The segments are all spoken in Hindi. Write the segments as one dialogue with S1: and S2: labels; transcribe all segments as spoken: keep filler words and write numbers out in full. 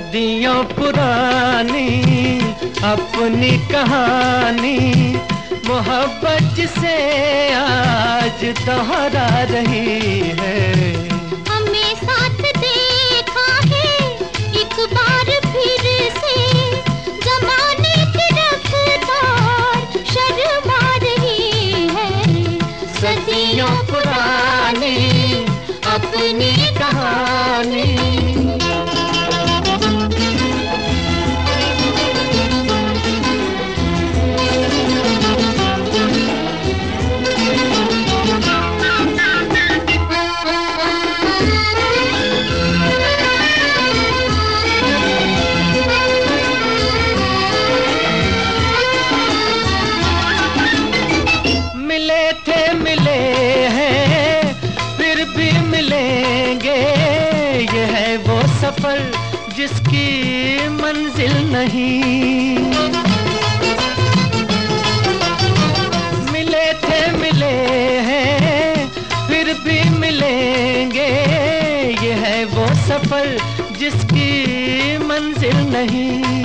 S1: सदियों पुरानी अपनी कहानी मोहब्बत से आज दोहरा रही है।
S2: हमें साथ देखा है एक बार फिर से, जमाने की रफ्तार शर्मा रही है।
S1: सदियों पुरानी अपनी कहानी। मिले थे मिले हैं फिर भी मिलेंगे, ये है वो सफर जिसकी मंजिल नहीं। मिले थे मिले हैं फिर भी मिलेंगे, ये है वो सफर जिसकी मंजिल नहीं।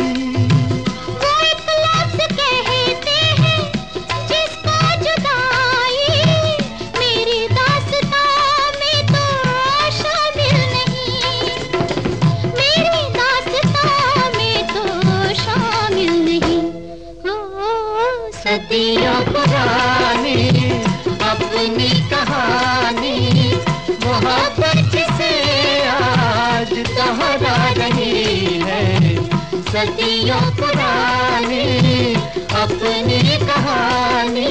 S1: सदियों पुरानी अपनी कहानी मोहब्बत से आज दोहरा रही है। सदियों पुरानी अपनी कहानी।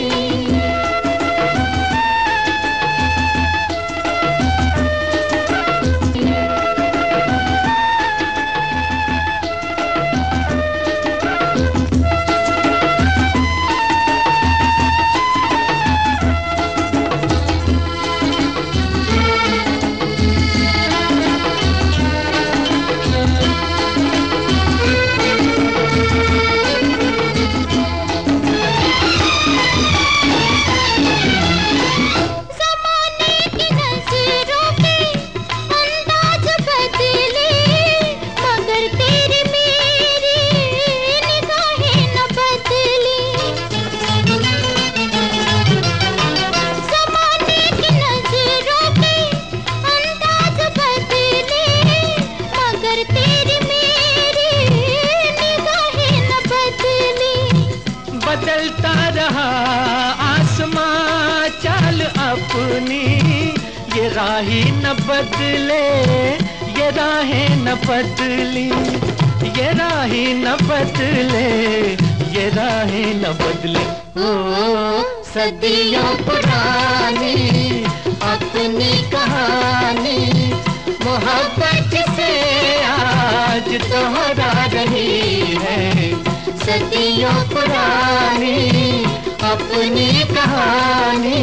S1: बदलता रहा आसमां चाल अपनी, ये राही न बदले ये राहें न बदली। ये राही न बदले ये राहें न बदले। ओ सदियों पुरानी अपनी कहानी मोहब्बत से आज दोहरा रही है। सदियों पुरानी अपनी कहानी।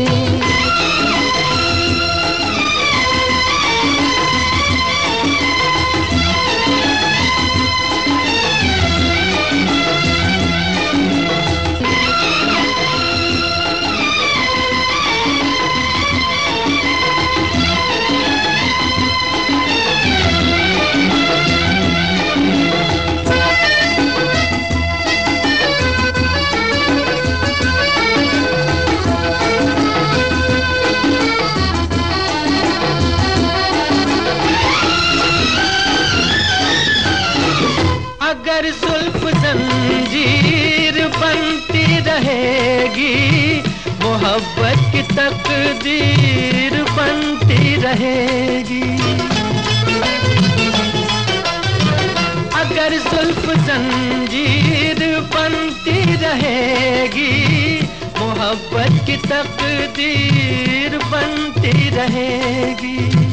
S1: अगर जुल्फ जंजीर बनती रहेगी, मोहब्बत की तकदीर बनती रहेगी। अगर जुल्फ जंजीर बनती रहेगी, मोहब्बत की तकदीर बनती रहेगी।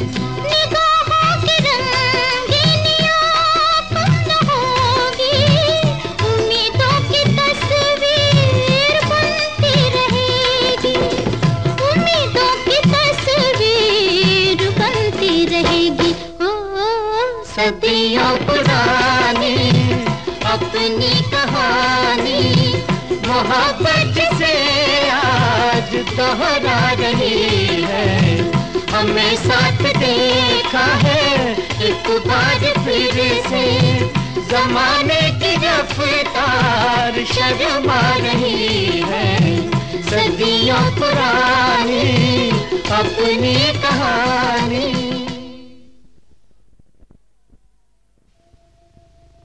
S1: सदियों पुरानी अपनी कहानी मोहब्बत से आज दोहरा रही है। हमें साथ देखा है एक बार फिर से, जमाने की रफ्तार शर्मा रही है, सदियों पुरानी अपनी कहानी।